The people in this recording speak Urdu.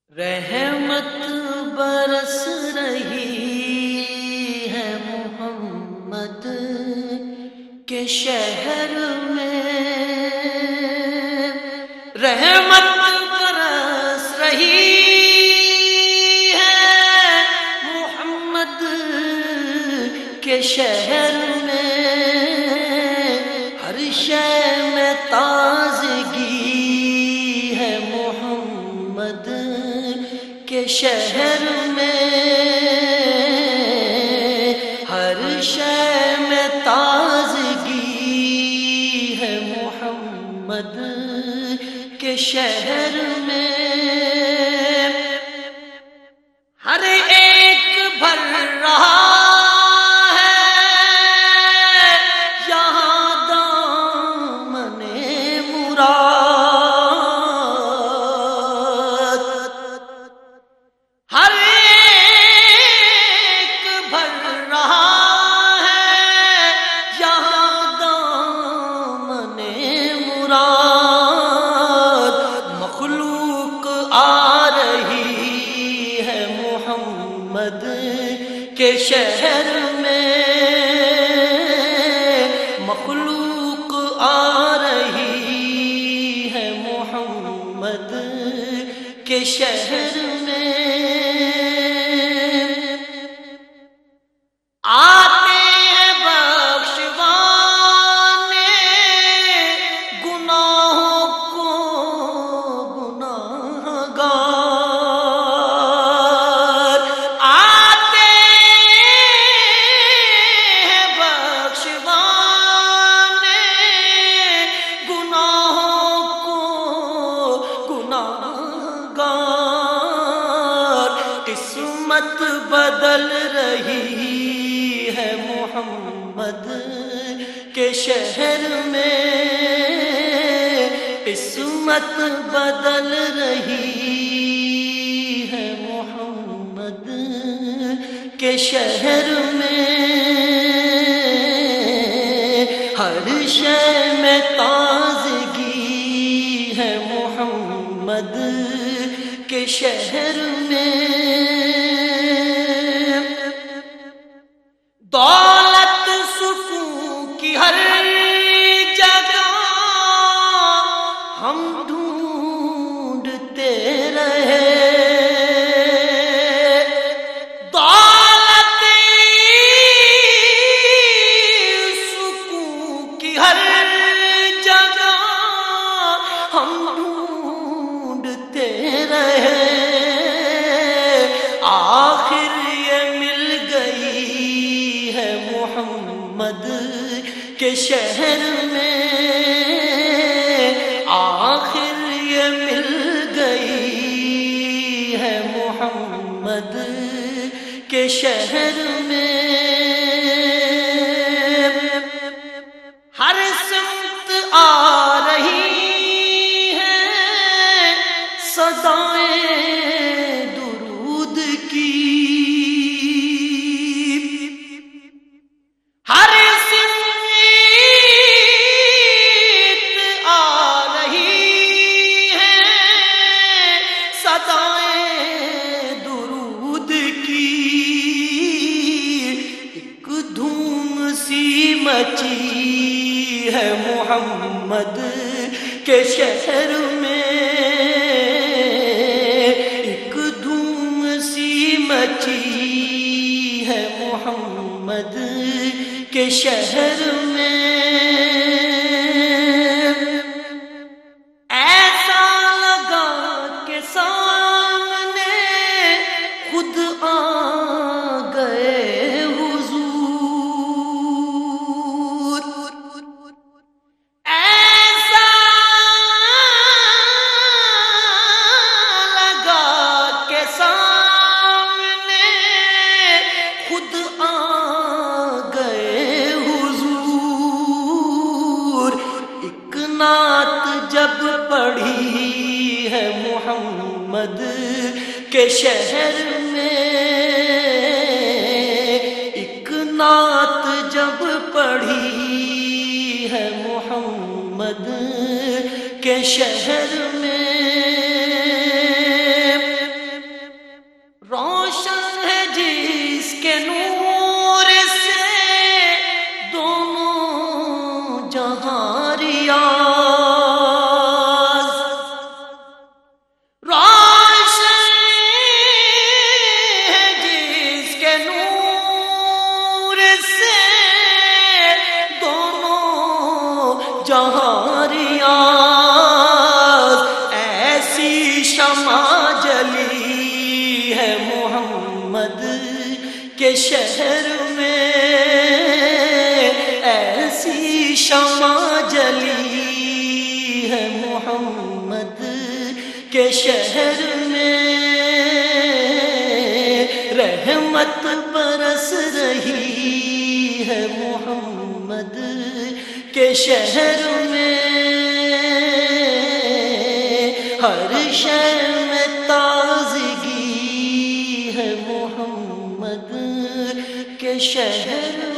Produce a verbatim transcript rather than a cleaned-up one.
رحمت برس رہی ہے محمد کے شہر میں، رحمت برس رہی ہے محمد کے شہر میں، ہر شے میں تازگی ہے محمد کے شہر میں، ہر شے میں تازگی ہے محمد کے شہر میں، ہر ایک بھر رہا ہے یہاں دامن مراد، ہر ایک بھر رہا ہے یہاں دامن مراد، مخلوق آ رہی ہے محمد کے شہر میں، مخلوق آ رہی ہے محمد کے شہر میں، آتے ہیں بخشوانے گناہوں کو گناہگار، آتے ہیں بخشوانے گناہوں کو گناہگار، قسمت بدل رہی ہے محمد کے شہر میں، قسمت بدل رہی ہے محمد کے شہر میں، ہر شے میں تازگی ہے محمد کے شہر میں، دولت سکون کی ہر جگہ ہم ڈھونڈتے رہے، دولت سکون کی ہر جگہ ہم ڈھونڈتے رہے، آخر یہ مل گئی ہے محمد کے شہر میں، آخر یہ مل گئی ہے محمد کے شہر میں، ہر سمت آ رہی ہے صدائیں درود کی، ہر سمت آ رہی ہے صدائیں درود کی، ایک دھوم سی مچی ہے محمد کے شہر میں، ایک دھوم سی مچی ہے محمد کے شہر میں، ایسا لگا کہ سامنے خود آ گئے حضور، ایسا لگا کہ سامنے خود آ گئے حضور، ایک نعت جب پڑھی ہے محمد کے شہر میں، ایک نعت جب پڑھی ہے محمد کے شہر میں، شمع جلی ہے محمد کے شہر میں، ایسی شمع جلی ہے محمد کے شہر میں، رحمت برس رہی ہے محمد کے شہر میں، ہر شے میں تازگی ہے محمد کے شہر